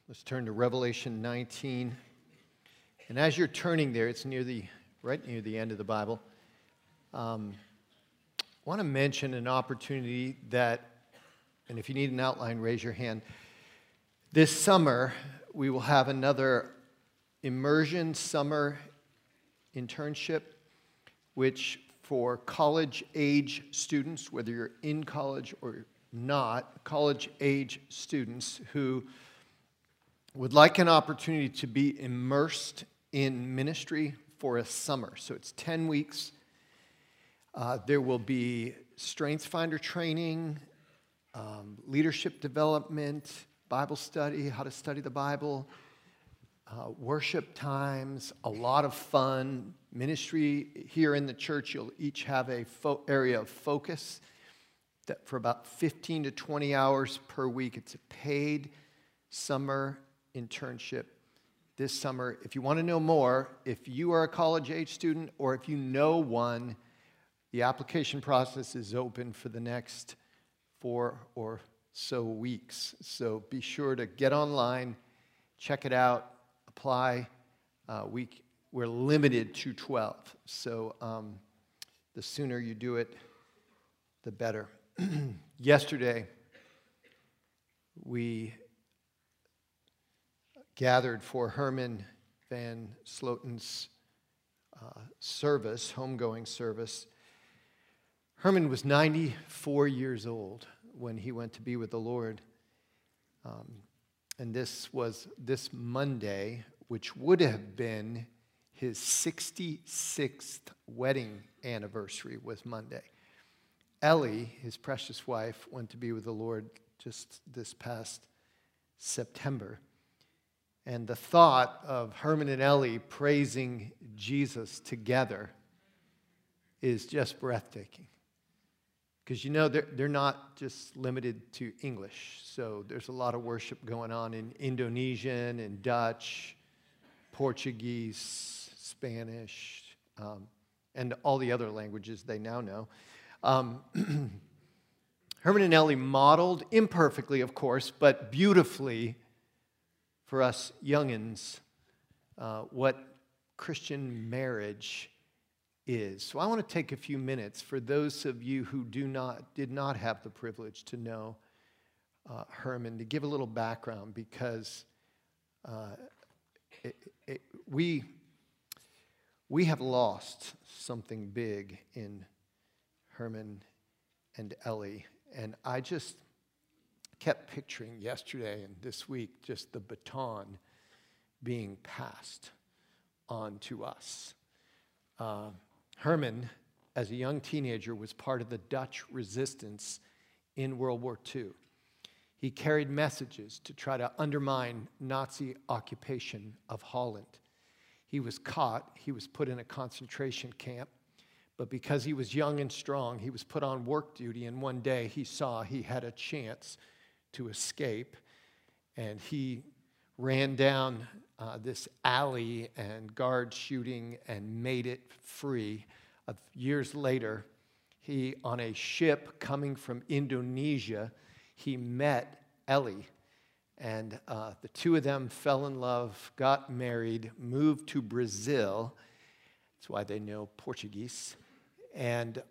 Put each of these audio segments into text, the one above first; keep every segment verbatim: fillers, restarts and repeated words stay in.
Let's turn to Revelation nineteen. And as you're turning there, it's near the right near the end of the Bible. Um, I want to mention an opportunity that, and if you need an outline, raise your hand. This summer, we will have another immersion summer internship, which for college-age students, whether you're in college or not, college-age students who would like an opportunity to be immersed in ministry for a summer. So it's ten weeks. Uh, there will be Strengths Finder training, um, leadership development, Bible study, how to study the Bible, uh, worship times, a lot of fun. Ministry here in the church, you'll each have a fo- area of focus that for about fifteen to twenty hours per week. It's a paid summer internship this summer. If you want to know more, if you are a college-age student or if you know one, the application process is open for the next four or so weeks. So be sure to get online, check it out, apply. Uh, we, we're limited to twelve. So um, the sooner you do it, the better. Yesterday, we gathered for Herman Van Sloten's uh, service, homegoing service. Herman was ninety-four years old when he went to be with the Lord. Um, and this was this Monday, which would have been his sixty-sixth wedding anniversary, was Monday. Ellie, his precious wife, went to be with the Lord just this past September. And the thought of Herman and Ellie praising Jesus together is just breathtaking. Because, you know, they're, they're not just limited to English. So there's a lot of worship going on in Indonesian and Dutch, Portuguese, Spanish, um, and all the other languages they now know. Um, Herman and Ellie modeled, imperfectly, of course, but beautifully for us youngins, uh, what Christian marriage is. So I want to take a few minutes for those of you who do not, did not have the privilege to know uh, Herman, to give a little background, because uh, it, it, we, we have lost something big in Herman and Ellie, and I just kept picturing yesterday and this week just the baton being passed on to us. Uh, Herman, as a young teenager, was part of the Dutch resistance in World War Two. He carried messages to try to undermine Nazi occupation of Holland. He was caught. He was put in a concentration camp. But because he was young and strong, he was put on work duty, and one day he saw he had a chance to escape, and he ran down uh, this alley and guard shooting and made it free. Uh, years later, he, on a ship coming from Indonesia, he met Ellie, and uh, the two of them fell in love, got married, moved to Brazil. That's why they know Portuguese. And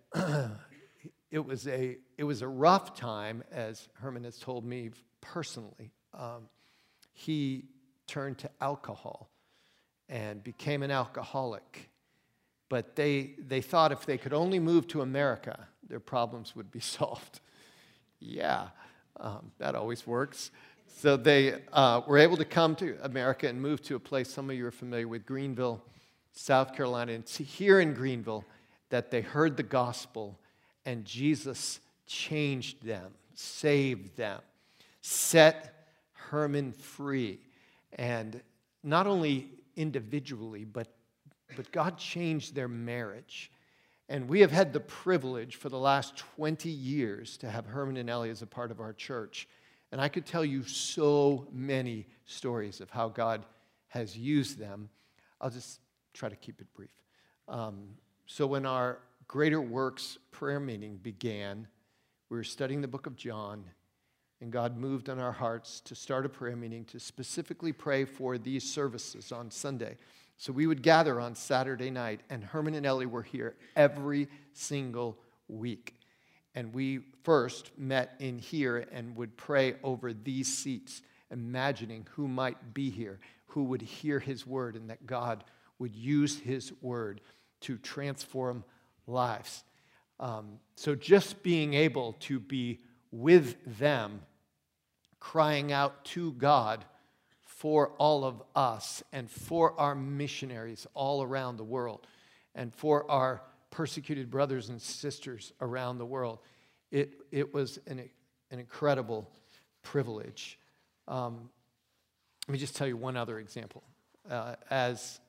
it was a it was a rough time, as Herman has told me personally. Um, he turned to alcohol and became an alcoholic. But they they thought if they could only move to America, their problems would be solved. Yeah, um, that always works. So they uh, were able to come to America and move to a place some of you are familiar with, Greenville, South Carolina. And it's here in Greenville that they heard the gospel, and Jesus changed them, saved them, set Herman free. And not only individually, but, but God changed their marriage. And we have had the privilege for the last twenty years to have Herman and Ellie as a part of our church. And I could tell you so many stories of how God has used them. I'll just try to keep it brief. Um, So when our Greater Works prayer meeting began, we were studying the book of John. and God moved on our hearts to start a prayer meeting to specifically pray for these services on Sunday. So we would gather on Saturday night, and Herman and Ellie were here every single week. And we first met in here and would pray over these seats, imagining who might be here, who would hear his word, and that God would use his word to transform lives. Um, so just being able to be with them, crying out to God for all of us and for our missionaries all around the world and for our persecuted brothers and sisters around the world. It, it was an, an incredible privilege. Um, let me just tell you one other example. Uh, as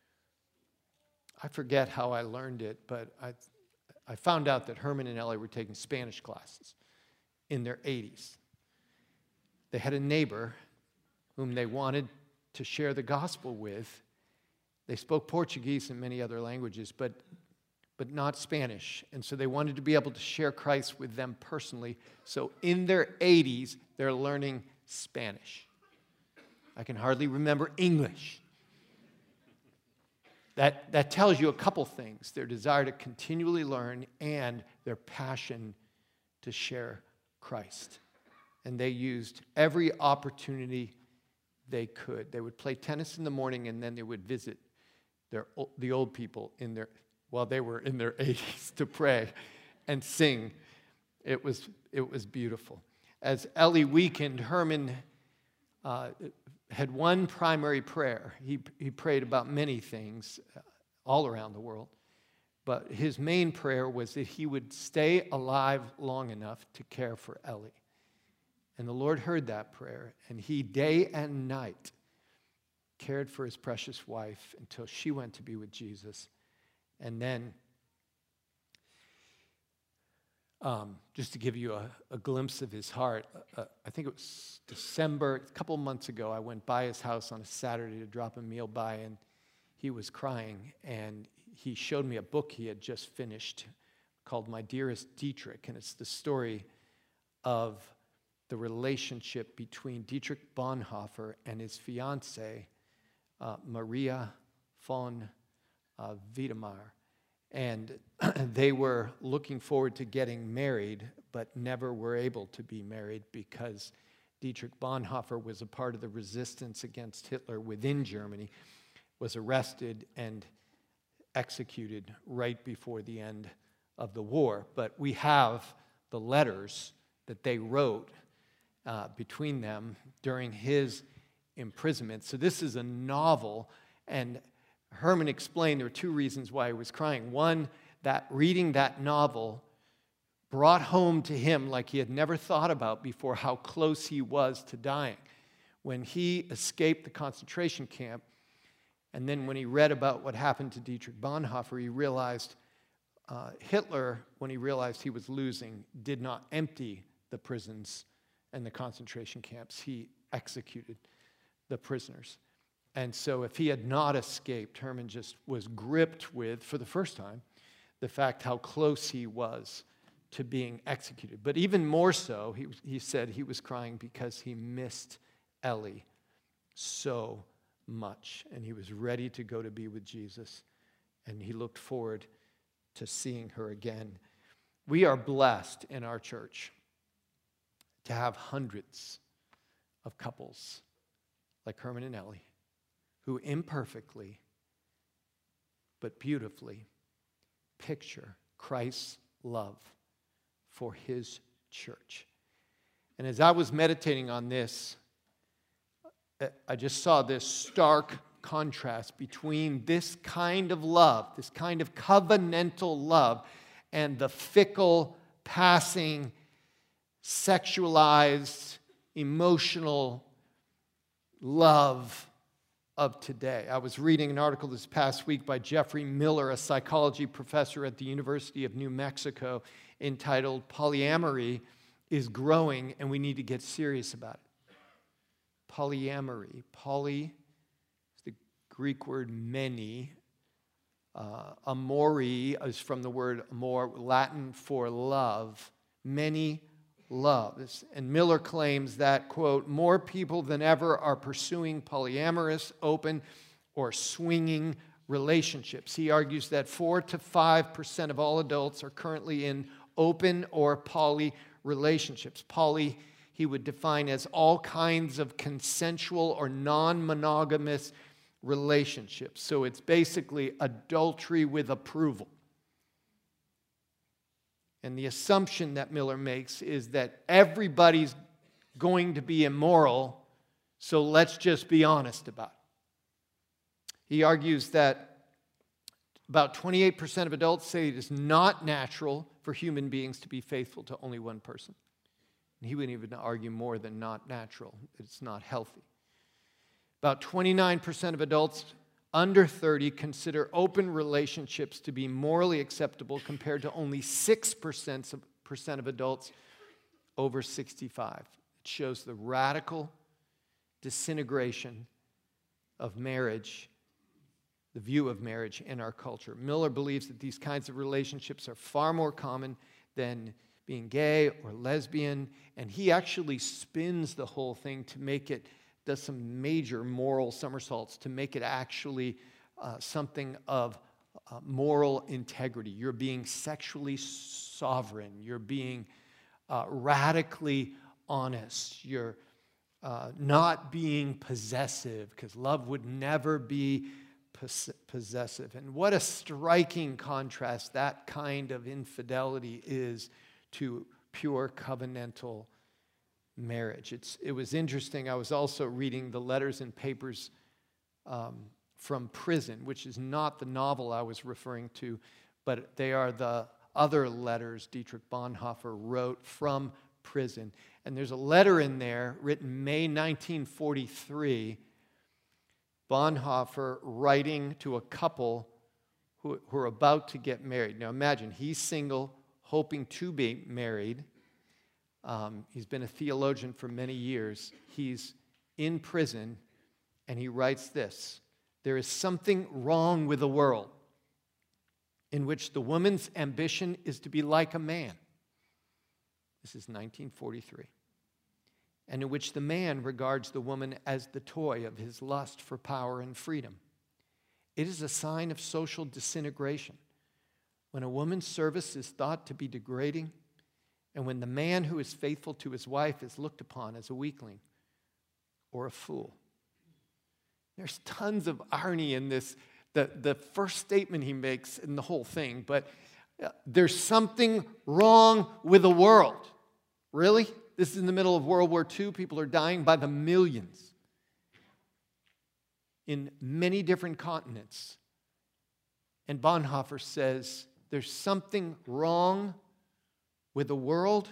I forget how I learned it, but I, I found out that Herman and Ellie were taking Spanish classes in their eighties. They had a neighbor whom they wanted to share the gospel with. They spoke Portuguese and many other languages, but, but not Spanish. And so they wanted to be able to share Christ with them personally. So in their eighties, they're learning Spanish. I can hardly remember English. That, that tells you a couple things: their desire to continually learn and their passion to share Christ. And they used every opportunity they could. They would play tennis in the morning, and then they would visit their, the old people in their, while they were in their eighties to pray and sing. It was, it was beautiful. As Ellie weakened, Herman uh, had one primary prayer. He, he prayed about many things all around the world, but his main prayer was that he would stay alive long enough to care for Ellie. And the Lord heard that prayer, and he day and night cared for his precious wife until she went to be with Jesus. And then, um, just to give you a, a glimpse of his heart, uh, I think it was December, a couple months ago, I went by his house on a Saturday to drop a meal by, and he was crying, and he showed me a book he had just finished called My Dearest Dietrich, and it's the story of the relationship between Dietrich Bonhoeffer and his fiancée, uh, Maria von uh, Wiedemeyer. And they were looking forward to getting married, but never were able to be married because Dietrich Bonhoeffer was a part of the resistance against Hitler within Germany, was arrested and executed right before the end of the war. But we have the letters that they wrote Uh, between them during his imprisonment. So this is a novel, and Herman explained there were two reasons why he was crying. One, that reading that novel brought home to him, like he had never thought about before, how close he was to dying. When he escaped the concentration camp, and then when he read about what happened to Dietrich Bonhoeffer, he realized uh, Hitler, when he realized he was losing, did not empty the prisons and the concentration camps. He executed the prisoners. And so if he had not escaped, Herman just was gripped with, for the first time, the fact how close he was to being executed. But even more so, he, he said he was crying because he missed Ellie so much. And he was ready to go to be with Jesus. And he looked forward to seeing her again. We are blessed in our church to have hundreds of couples like Herman and Ellie who imperfectly but beautifully picture Christ's love for his church. And as I was meditating on this, I just saw this stark contrast between this kind of love, this kind of covenantal love, and the fickle, passing, sexualized, emotional love of today. I was reading an article this past week by Jeffrey Miller, a psychology professor at the University of New Mexico, entitled "Polyamory is Growing and We Need to Get Serious About It." Polyamory. Poly is the Greek word many. Uh, amori is from the word amor, Latin for love. Many love. And Miller claims that, quote, more people than ever are pursuing polyamorous, open, or swinging relationships. He argues that four to five percent of all adults are currently in open or poly relationships. Poly, he would define as all kinds of consensual or non-monogamous relationships. So it's basically adultery with approval. And the assumption that Miller makes is that everybody's going to be immoral, so let's just be honest about it. He argues that about twenty-eight percent of adults say it is not natural for human beings to be faithful to only one person. And he wouldn't even argue more than not natural. It's not healthy. About twenty-nine percent of adults under thirty consider open relationships to be morally acceptable compared to only six percent of adults over sixty-five. It shows the radical disintegration of marriage, the view of marriage in our culture. Miller believes that these kinds of relationships are far more common than being gay or lesbian, and he actually spins the whole thing to make it, does some major moral somersaults to make it actually uh, something of uh, moral integrity. You're being sexually sovereign. You're being uh, radically honest. You're uh, not being possessive, because love would never be possessive. And what a striking contrast that kind of infidelity is to pure covenantal marriage. It's, it was interesting. I was also reading the letters and papers um, from prison, which is not the novel I was referring to, but they are the other letters Dietrich Bonhoeffer wrote from prison. And there's a letter in there written May nineteen forty-three, Bonhoeffer writing to a couple who, who are about to get married. Now imagine, he's single, hoping to be married. Um, he's been a theologian for many years. He's in prison, and he writes this: there is something wrong with the world in which the woman's ambition is to be like a man. This is nineteen forty-three. And in which the man regards the woman as the toy of his lust for power and freedom. It is a sign of social disintegration when a woman's service is thought to be degrading, and when the man who is faithful to his wife is looked upon as a weakling or a fool. There's tons of irony in this, the, the first statement he makes in the whole thing, but there's something wrong with the world. Really? This is in the middle of World War Two. People are dying by the millions in many different continents. And Bonhoeffer says there's something wrong with a world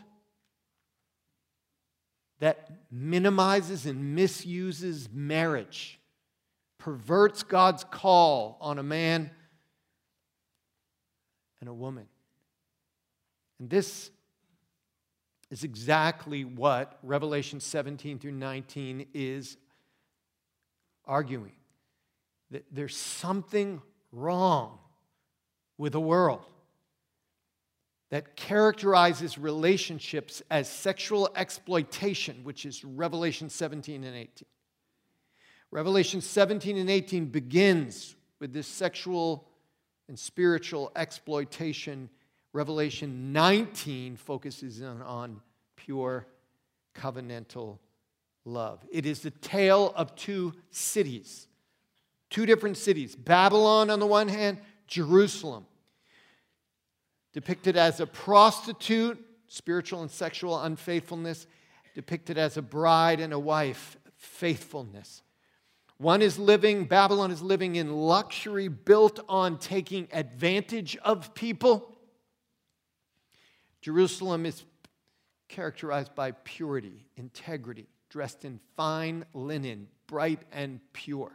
that minimizes and misuses marriage, perverts God's call on a man and a woman. And this is exactly what Revelation seventeen through nineteen is arguing. That there's something wrong with the world that characterizes relationships as sexual exploitation, which is Revelation seventeen and eighteen. Revelation seventeen and eighteen begins with this sexual and spiritual exploitation. Revelation nineteen focuses on, on pure covenantal love. It is the tale of two cities, two different cities. Babylon on the one hand, Jerusalem, depicted as a prostitute, spiritual and sexual unfaithfulness, depicted as a bride and a wife, faithfulness. One is living, Babylon is living in luxury built on taking advantage of people. Jerusalem is characterized by purity, integrity, dressed in fine linen, bright and pure.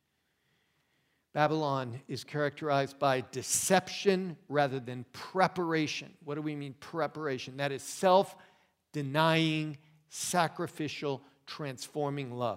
Babylon is characterized by deception rather than preparation. What do we mean preparation? That is self-denying, sacrificial, transforming love.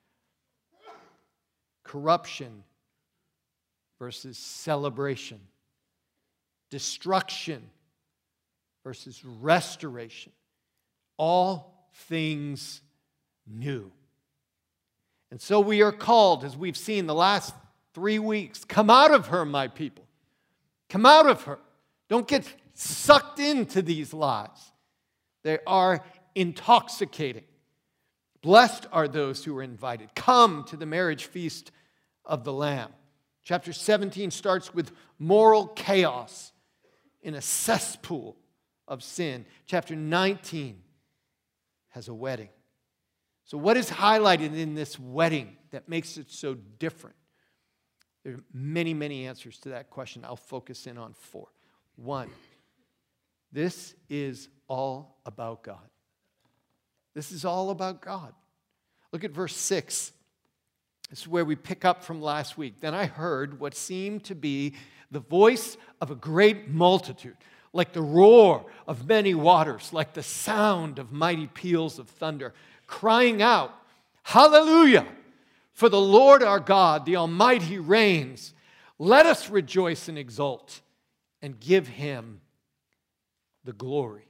Corruption versus celebration. Destruction versus restoration. all things new. And so we are called, as we've seen the last three weeks, come out of her, my people. Come out of her. Don't get sucked into these lies. They are intoxicating. Blessed are those who are invited. Come to the marriage feast of the Lamb. Chapter seventeen starts with moral chaos in a cesspool of sin. Chapter nineteen has a wedding. So what is highlighted in this wedding that makes it so different? There are many, many answers to that question. I'll focus in on four. One, this is all about God. This is all about God. Look at verse six. This is where we pick up from last week. Then I heard what seemed to be the voice of a great multitude, like the roar of many waters, like the sound of mighty peals of thunder, crying out, Hallelujah! For the Lord our God, the Almighty, reigns. Let us rejoice and exult and give Him the glory.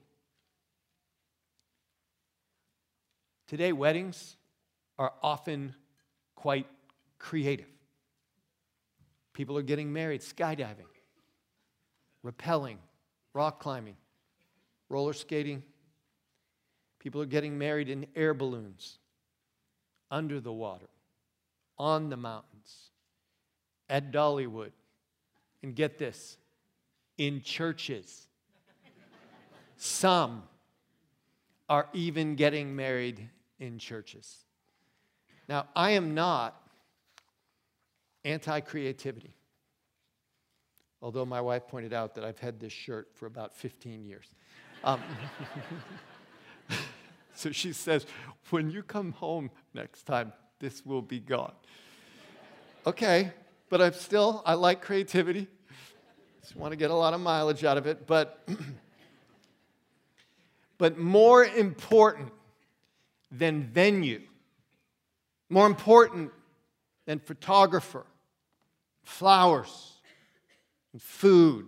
Today, weddings are often quite creative. People are getting married skydiving, rappelling, rock climbing, roller skating. People are getting married in air balloons, under the water, on the mountains, at Dollywood, and get this, in churches. Some are even getting married in churches. Now, I am not anti-creativity, although my wife pointed out that I've had this shirt for about fifteen years. Um, so she says, when you come home next time, this will be gone. Okay, but I'm still, I like creativity. Just want to get a lot of mileage out of it. But, but more important than venue, more important than photographer, flowers, and food,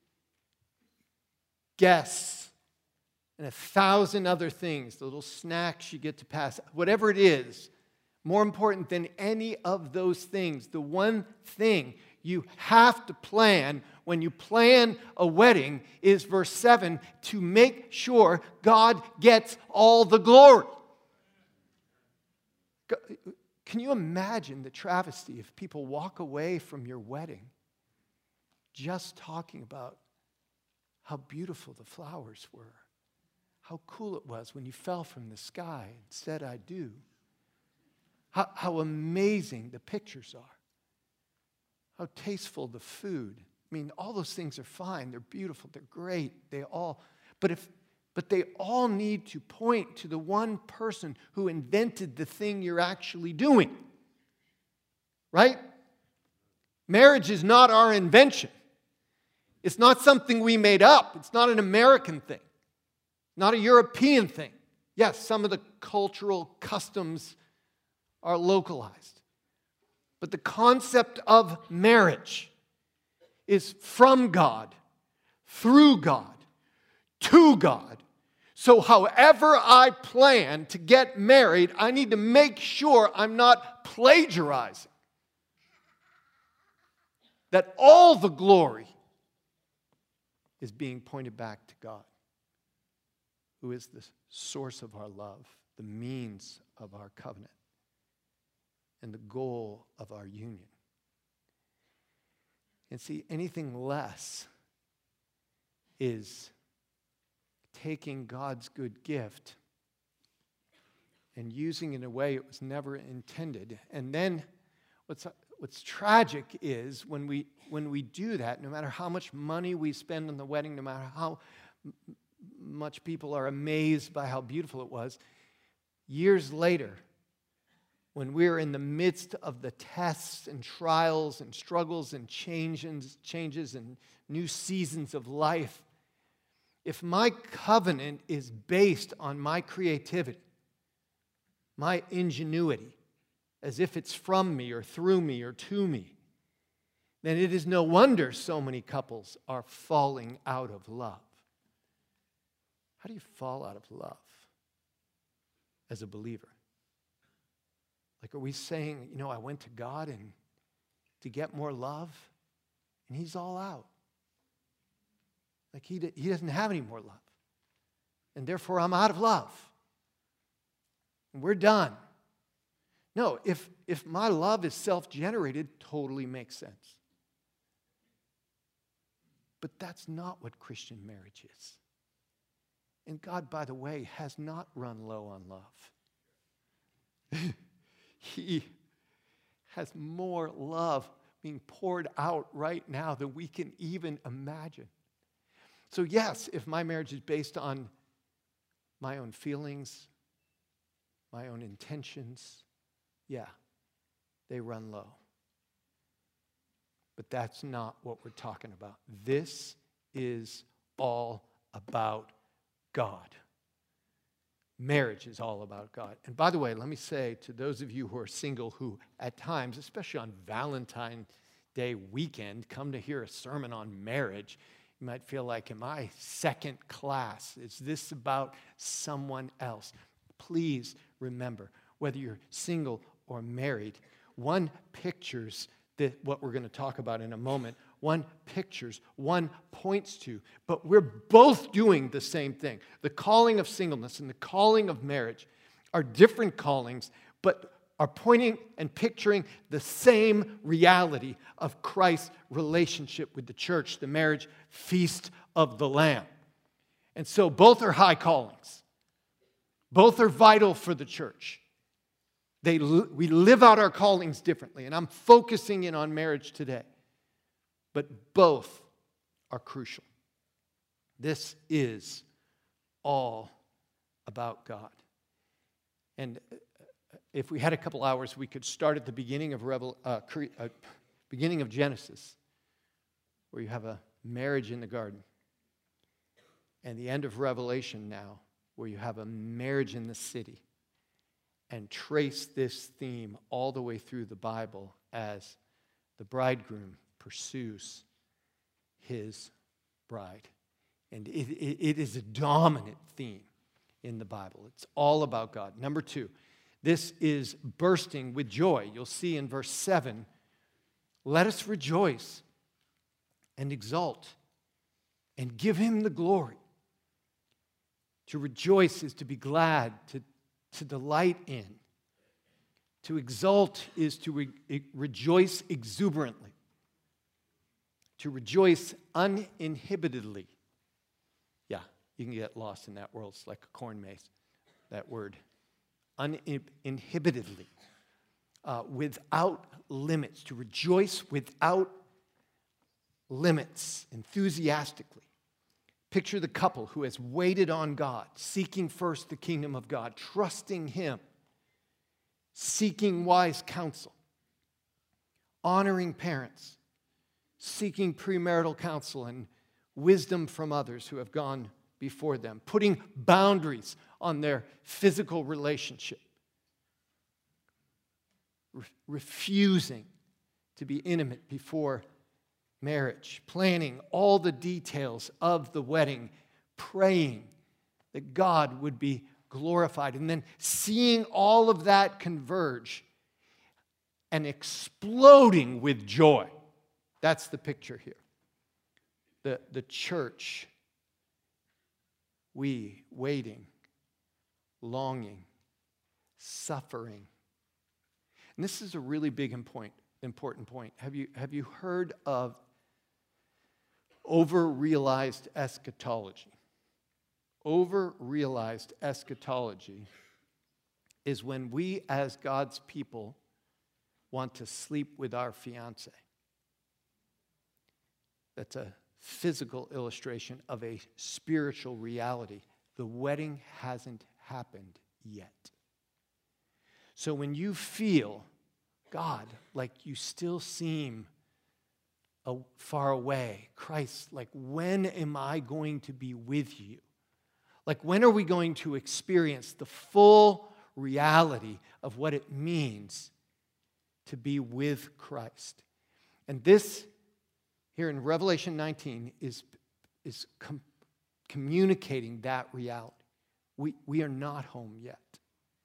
guests, and a thousand other things, the little snacks you get to pass, whatever it is, more important than any of those things, the one thing you have to plan when you plan a wedding is, verse seven, to make sure God gets all the glory. Can you imagine the travesty if people walk away from your wedding just talking about how beautiful the flowers were, how cool it was when you fell from the sky and said, I do, how, how amazing the pictures are, how tasteful the food. I mean, all those things are fine. They're beautiful. They're great. They all, but if But they all need to point to the one person who invented the thing you're actually doing. Right? Marriage is not our invention. It's not something we made up. It's not an American thing. Not a European thing. Yes, some of the cultural customs are localized. But the concept of marriage is from God, through God, to God. So however I plan to get married, I need to make sure I'm not plagiarizing. That all the glory is being pointed back to God, who is the source of our love, the means of our covenant, and the goal of our union. And see, anything less is taking God's good gift and using it in a way it was never intended. And then what's what's tragic is when we when we do that, no matter how much money we spend on the wedding, no matter how m- much people are amazed by how beautiful it was, years later, when we're in the midst of the tests and trials and struggles and changes, changes and new seasons of life, if my covenant is based on my creativity, my ingenuity, as if it's from me or through me or to me, then it is no wonder so many couples are falling out of love. How do you fall out of love? as a believer? Like, are we saying, you know, I went to God and to get more love, and he's all out. Like, he, he doesn't have any more love. And therefore, I'm out of love. And we're done. No, if, if my love is self-generated, totally makes sense. But that's not what Christian marriage is. And God, by the way, has not run low on love. He has more love being poured out right now than we can even imagine. So yes, if my marriage is based on my own feelings, my own intentions, yeah, they run low. But that's not what we're talking about. This is all about God. Marriage is all about God. And by the way, let me say to those of you who are single who at times, especially on Valentine's Day weekend, come to hear a sermon on marriage, you might feel like, am I second class? Is this about someone else? Please remember, whether you're single or married, one pictures the, what we're going to talk about in a moment. One pictures, one points to, but we're both doing the same thing. The calling of singleness and the calling of marriage are different callings, but are pointing and picturing the same reality of Christ's relationship with the church, the marriage feast of the Lamb. And so both are high callings. Both are vital for the church. They, we live out our callings differently, and I'm focusing in on marriage today. But both are crucial. This is all about God. And if we had a couple hours, we could start at the beginning of Revel, uh, cre- uh, beginning of Genesis, where you have a marriage in the garden, and the end of Revelation now, where you have a marriage in the city, and trace this theme all the way through the Bible as the bridegroom pursues his bride. And it, it, it is a dominant theme in the Bible. It's all about God. Number two, this is bursting with joy. You'll see in verse seven, let us rejoice and exult and give him the glory. To rejoice is to be glad, to, to delight in. To exult is to re- rejoice exuberantly. To rejoice uninhibitedly. Yeah, you can get lost in that world. It's like a corn maze, that word. Uninhibitedly. Uh, without limits. To rejoice without limits. Enthusiastically. Picture the couple who has waited on God, seeking first the kingdom of God, trusting him, seeking wise counsel, honoring parents, seeking premarital counsel and wisdom from others who have gone before them, putting boundaries on their physical relationship, Re- refusing to be intimate before marriage, planning all the details of the wedding, praying that God would be glorified, and then seeing all of that converge and exploding with joy. That's the picture here. The, the church, we waiting, longing, suffering. And this is a really big and point, important point. Have you, have you heard of over-realized eschatology? Over-realized eschatology is when we as God's people want to sleep with our fiancé. That's a physical illustration of a spiritual reality. The wedding hasn't happened yet. So when you feel, God, like you still seem a, far away, Christ, like when am I going to be with you? Like when are we going to experience the full reality of what it means to be with Christ? And this here in Revelation nineteen is, is com- communicating that reality. We, we are not home yet.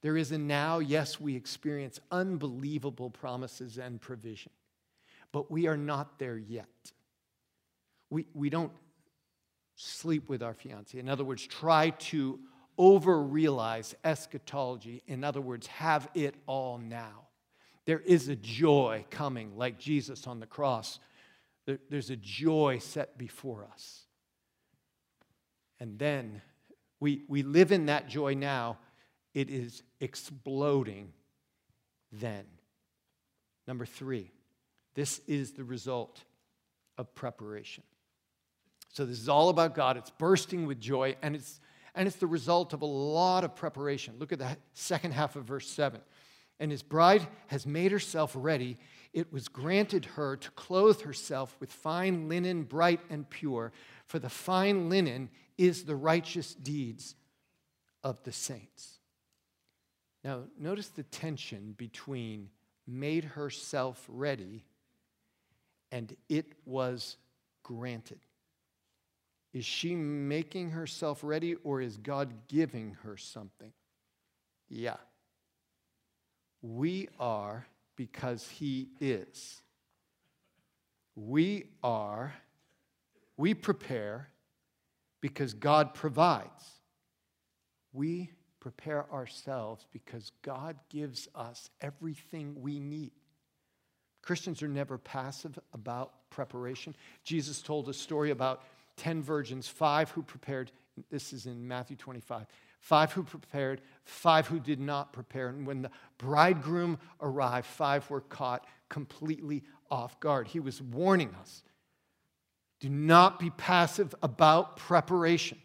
There is a now. Yes, we experience unbelievable promises and provision, but we are not there yet. We, we don't sleep with our fiancé. In other words, try to over-realize eschatology. In other words, have it all now. There is a joy coming, like Jesus on the cross. There, there's a joy set before us. And then we, we live in that joy now. It is exploding then. Number three, this is the result of preparation. So this is all about God. It's bursting with joy, and it's, and it's the result of a lot of preparation. Look at the second half of verse seven. And his bride has made herself ready. It was granted her to clothe herself with fine linen, bright and pure, for the fine linen is the righteous deeds of the saints. Now, notice the tension between made herself ready and it was granted. Is she making herself ready, or is God giving her something? Yeah. We are because he is. We are, we prepare because God provides. We prepare ourselves because God gives us everything we need. Christians are never passive about preparation. Jesus told a story about ten virgins, five who prepared. This is in Matthew twenty-five. Five who prepared, five who did not prepare. And when the bridegroom arrived, five were caught completely off guard. He was warning us. Do not be passive about preparation.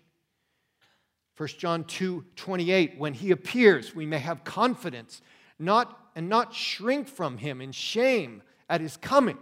First John two twenty-eight, when he appears, we may have confidence, not and not shrink from him in shame at his coming.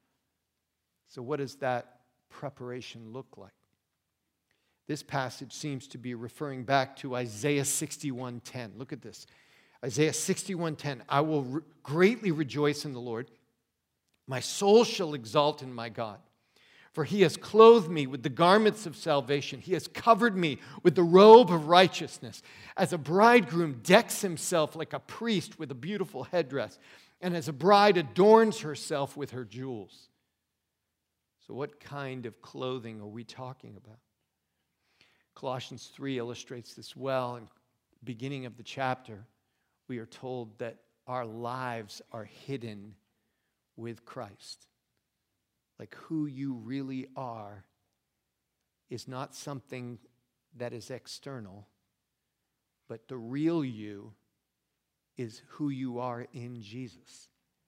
So what does that preparation look like? This passage seems to be referring back to Isaiah sixty-one ten. Look at this. Isaiah sixty-one ten. I will re- greatly rejoice in the Lord. My soul shall exult in my God. For he has clothed me with the garments of salvation. He has covered me with the robe of righteousness. As a bridegroom decks himself like a priest with a beautiful headdress, and as a bride adorns herself with her jewels. So what kind of clothing are we talking about? Colossians three illustrates this well. In the beginning of the chapter, we are told that our lives are hidden with Christ. Like who you really are is not something that is external, but the real you is who you are in Jesus.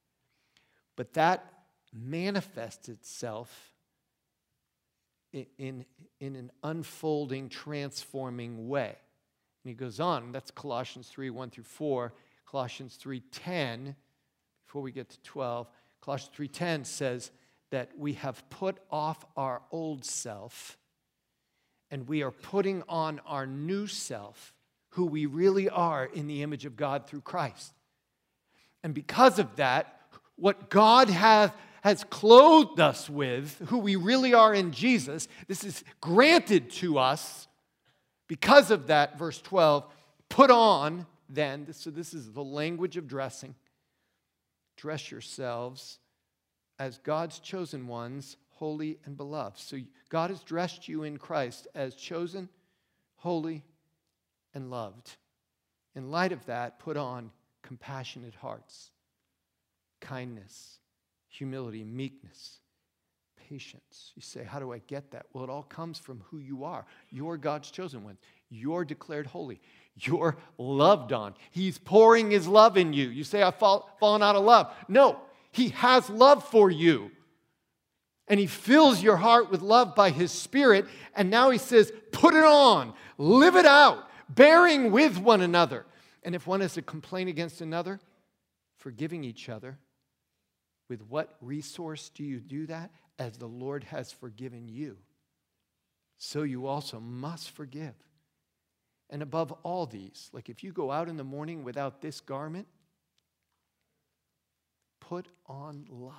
But that manifests itself in, in, in an unfolding, transforming way. And he goes on, that's Colossians three, one through four. Colossians three ten, before we get to twelve, Colossians three ten says that we have put off our old self and we are putting on our new self, who we really are in the image of God through Christ. And because of that, what God hath, has clothed us with, who we really are in Jesus, this is granted to us. Because of that, verse twelve, put on then, so this is the language of dressing, dress yourselves as God's chosen ones, holy and beloved. So God has dressed you in Christ as chosen, holy, and loved. In light of that, put on compassionate hearts, kindness, humility, meekness, patience. You say, how do I get that? Well, it all comes from who you are. You're God's chosen ones. You're declared holy. You're loved on. He's pouring his love in you. You say, I've fall, fallen out of love. No. He has love for you. And he fills your heart with love by his Spirit. And now he says, put it on. Live it out. Bearing with one another. And if one has a complaint against another, forgiving each other. With what resource do you do that? As the Lord has forgiven you, so you also must forgive. And above all these, like if you go out in the morning without this garment, put on love,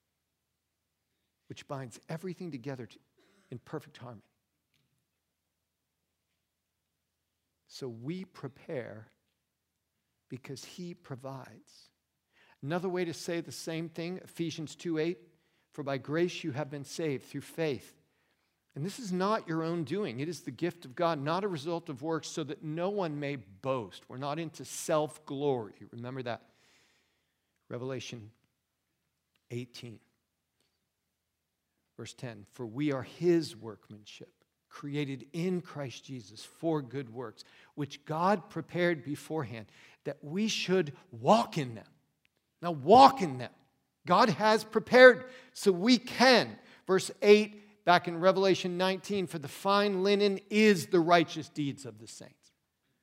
which binds everything together in perfect harmony. So we prepare because he provides. Another way to say the same thing, Ephesians two eight, for by grace you have been saved through faith. And this is not your own doing. It is the gift of God, not a result of works, so that no one may boast. We're not into self-glory. Remember that. Revelation eighteen, verse ten. For we are his workmanship, created in Christ Jesus for good works, which God prepared beforehand, that we should walk in them. Now walk in them. God has prepared so we can. Verse eight, back in Revelation nineteen, for the fine linen is the righteous deeds of the saints.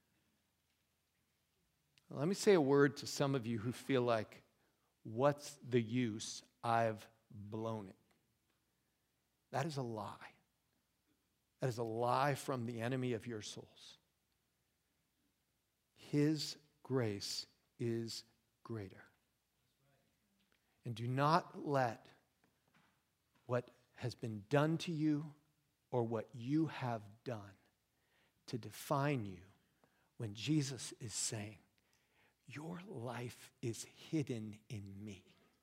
Well, let me say a word to some of you who feel like, what's the use? I've blown it. That is a lie. That is a lie from the enemy of your souls. His grace is greater. And do not let what has been done to you or what you have done to define you when Jesus is saying, your life is hidden in me.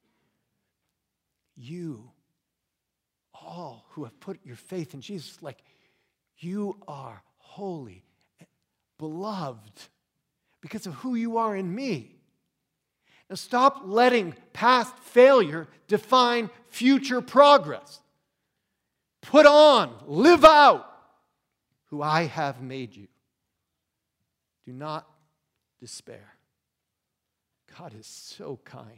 You, all who have put your faith in Jesus, like you are holy, beloved, because of who you are in me. Now stop letting past failure define future progress. Put on, live out who I have made you. Do not despair. God is so kind.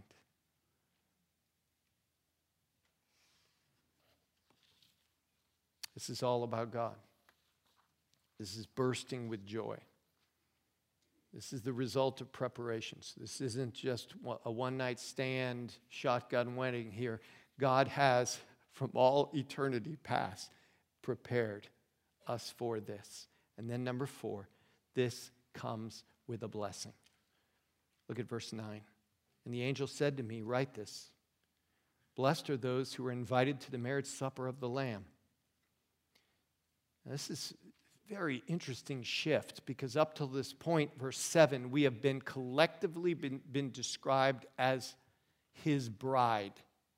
This is all about God. This is bursting with joy. This is the result of preparations. This isn't just a one-night stand, shotgun wedding here. God has, from all eternity past, prepared us for this. And then number four, this comes with a blessing. Look at verse nine. And the angel said to me, write this. Blessed are those who are invited to the marriage supper of the Lamb. Now, this is a very interesting shift because up till this point, verse seven, we have been collectively been, been described as his bride.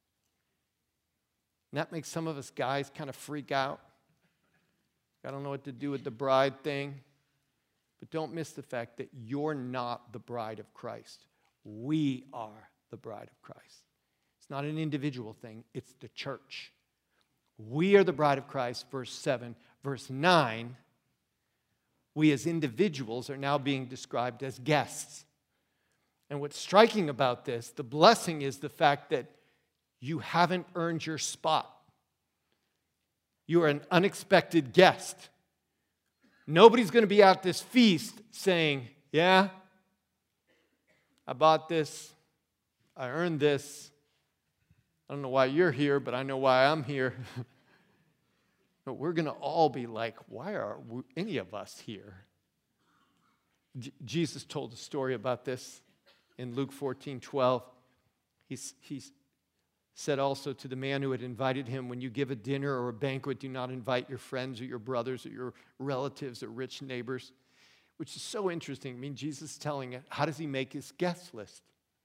And that makes some of us guys kind of freak out. I don't know what to do with the bride thing. But don't miss the fact that you're not the bride of Christ. We are the bride of Christ. It's not an individual thing. It's the church. We are the bride of Christ, verse seven. Verse nine, we as individuals are now being described as guests. And what's striking about this, the blessing is the fact that you haven't earned your spot. You are an unexpected guest. Nobody's going to be at this feast saying, yeah, I bought this, I earned this. I don't know why you're here, but I know why I'm here. But we're going to all be like, why are we, any of us here? J- Jesus told a story about this in Luke fourteen twelve. He's, he's said also to the man who had invited him, when you give a dinner or a banquet, do not invite your friends or your brothers or your relatives or rich neighbors, which is so interesting. I mean, Jesus is telling it. How does he make his guest list?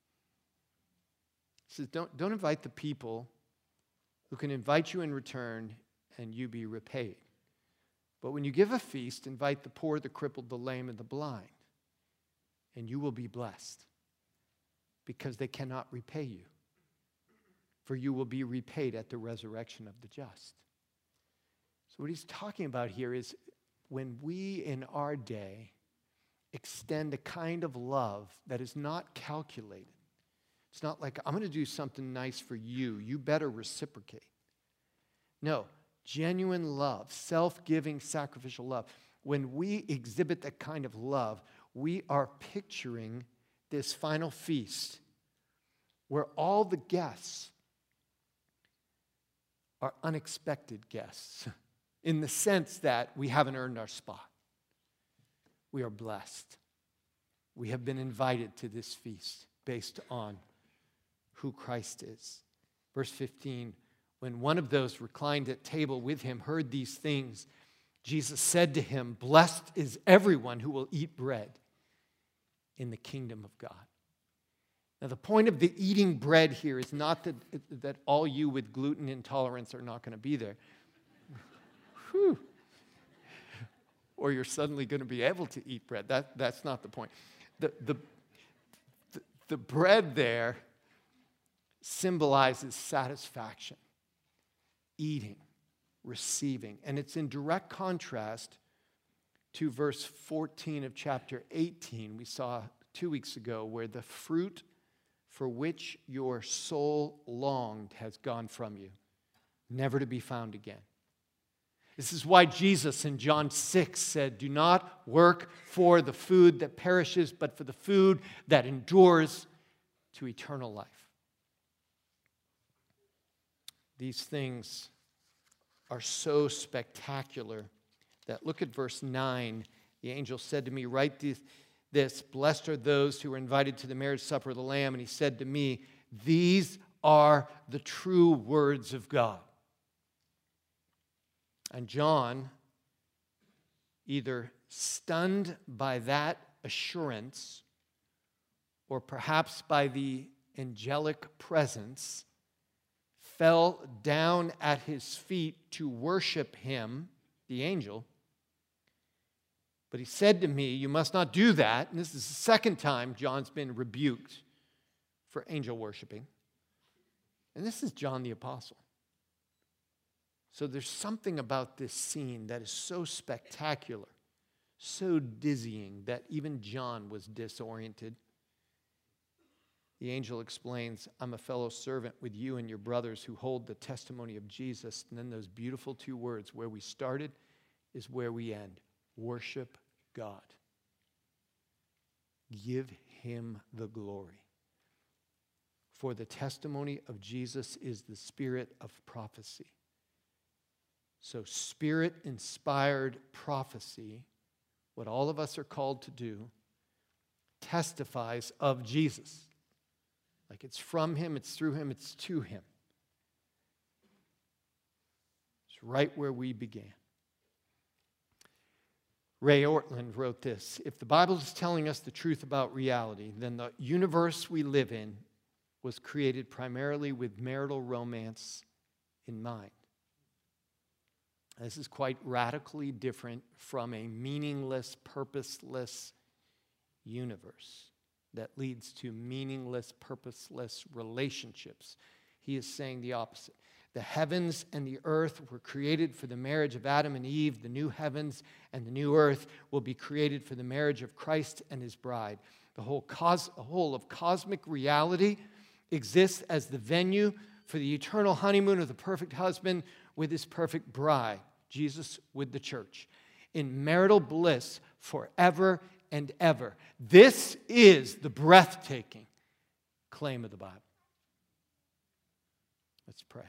He says, don't, don't invite the people who can invite you in return and you be repaid. But when you give a feast, invite the poor, the crippled, the lame, and the blind, and you will be blessed because they cannot repay you. For you will be repaid at the resurrection of the just. So what he's talking about here is when we in our day extend a kind of love that is not calculated. It's not like, I'm going to do something nice for you. You better reciprocate. No, genuine love, self-giving, sacrificial love. When we exhibit that kind of love, we are picturing this final feast where all the guests are unexpected guests in the sense that we haven't earned our spot. We are blessed. We have been invited to this feast based on who Christ is. Verse fifteen, when one of those reclined at table with him heard these things, Jesus said to him, blessed is everyone who will eat bread in the kingdom of God. Now, the point of the eating bread here is not that, that all you with gluten intolerance are not going to be there. Whew. Or you're suddenly going to be able to eat bread. That, that's not the point. The, the, the, the bread there symbolizes satisfaction, eating, receiving. And it's in direct contrast to verse fourteen of chapter eighteen we saw two weeks ago, where the fruit for which your soul longed has gone from you, never to be found again. This is why Jesus in John six said, do not work for the food that perishes, but for the food that endures to eternal life. These things are so spectacular that, look at verse nine. The angel said to me, write this, this, blessed are those who are invited to the marriage supper of the Lamb. And he said to me, these are the true words of God. And John, either stunned by that assurance or perhaps by the angelic presence, fell down at his feet to worship him, the angel. But he said to me, you must not do that. And this is the second time John's been rebuked for angel worshiping. And this is John the Apostle. So there's something about this scene that is so spectacular, so dizzying, that even John was disoriented. The angel explains, I'm a fellow servant with you and your brothers who hold the testimony of Jesus. And then those beautiful two words, where we started is where we end. Worship God. Give him the glory. For the testimony of Jesus is the spirit of prophecy. So spirit-inspired prophecy, what all of us are called to do, testifies of Jesus. Like it's from him, it's through him, it's to him. It's right where we began. Ray Ortlund wrote this, if the Bible is telling us the truth about reality, then the universe we live in was created primarily with marital romance in mind. This is quite radically different from a meaningless, purposeless universe that leads to meaningless, purposeless relationships. He is saying the opposite. The heavens and the earth were created for the marriage of Adam and Eve. The new heavens and the new earth will be created for the marriage of Christ and his bride. The whole, cos- the whole of cosmic reality exists as the venue for the eternal honeymoon of the perfect husband with his perfect bride, Jesus with the church, in marital bliss forever and ever. This is the breathtaking claim of the Bible. Let's pray.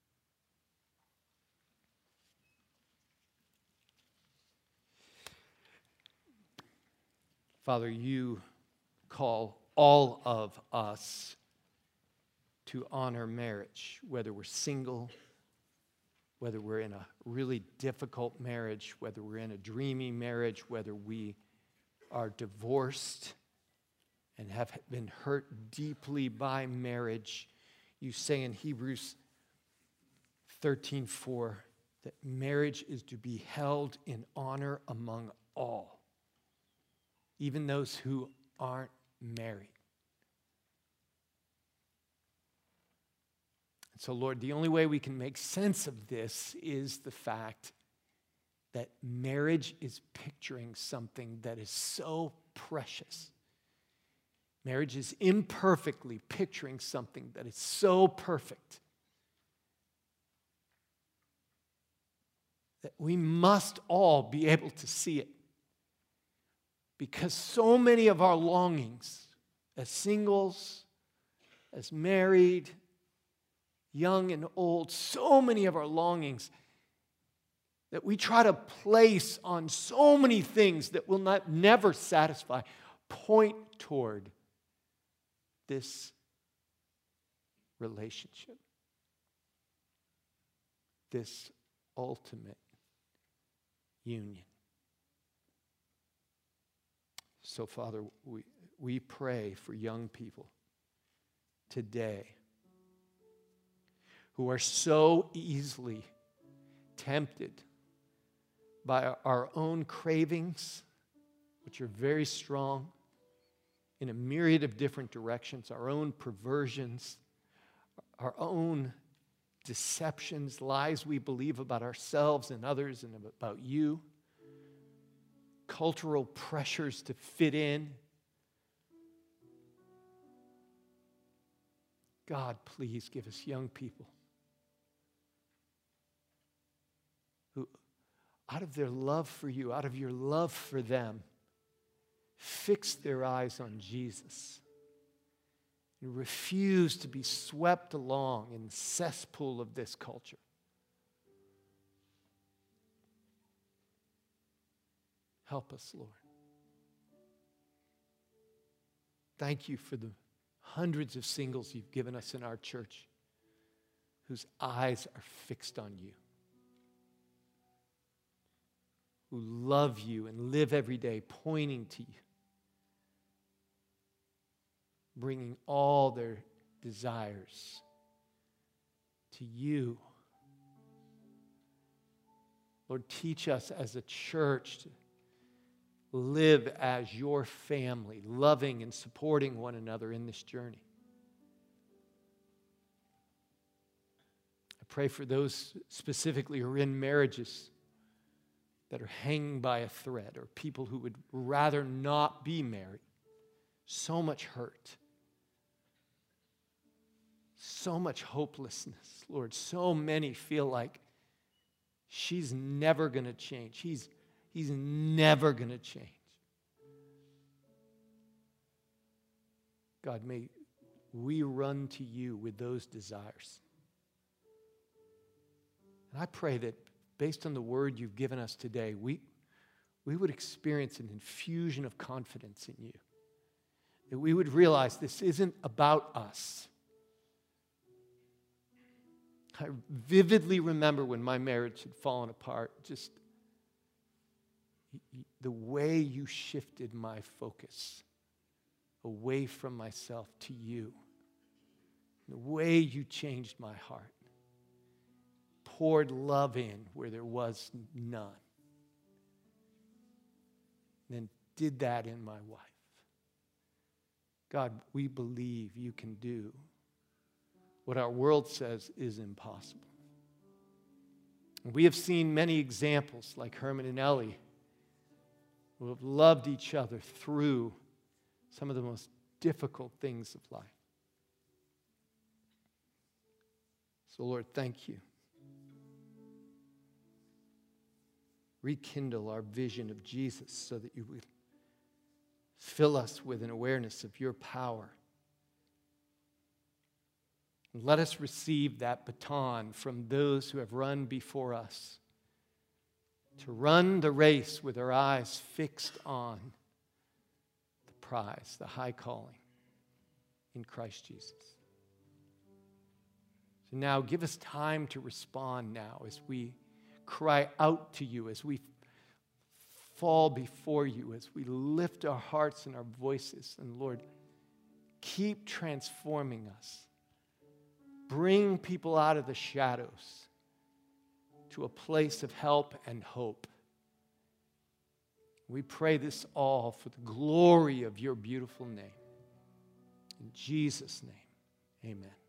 Father, you call all of us to honor marriage, whether we're single, whether we're in a really difficult marriage, whether we're in a dreamy marriage, whether we are divorced and have been hurt deeply by marriage. You say in Hebrews thirteen four that marriage is to be held in honor among all, even those who aren't married. So, Lord, the only way we can make sense of this is the fact that marriage is picturing something that is so precious. Marriage is imperfectly picturing something that is so perfect that we must all be able to see it. Because so many of our longings as singles, as married, young and old, so many of our longings that we try to place on so many things that will not never satisfy, point toward this relationship, this ultimate union. So, Father, we, we pray for young people today who are so easily tempted by our own cravings, which are very strong in a myriad of different directions, our own perversions, our own deceptions, lies we believe about ourselves and others and about you, cultural pressures to fit in. God, please give us young people who, out of their love for you, out of your love for them, fix their eyes on Jesus and refuse to be swept along in the cesspool of this culture. Help us, Lord. Thank you for the hundreds of singles you've given us in our church whose eyes are fixed on you, who love you and live every day pointing to you, bringing all their desires to you. Lord, teach us as a church to live as your family, loving and supporting one another in this journey. I pray for those specifically who are in marriages that are hanging by a thread, or people who would rather not be married. So much hurt. So much hopelessness, Lord. So many feel like she's never going to change. He's, he's never going to change. God, may we run to you with those desires. And I pray that based on the word you've given us today, we, we would experience an infusion of confidence in you. That we would realize this isn't about us. I vividly remember when my marriage had fallen apart, just the way you shifted my focus away from myself to you. The way you changed my heart. Poured love in where there was none. And then did that in my wife. God, we believe you can do what our world says is impossible. We have seen many examples like Herman and Ellie who have loved each other through some of the most difficult things of life. So, Lord, thank you. Rekindle our vision of Jesus so that you would fill us with an awareness of your power. And let us receive that baton from those who have run before us, to run the race with our eyes fixed on the prize, the high calling in Christ Jesus. So now give us time to respond now as we cry out to you, as we fall before you, as we lift our hearts and our voices. And Lord, keep transforming us. Bring people out of the shadows to a place of help and hope. We pray this all for the glory of your beautiful name. In Jesus' name, amen.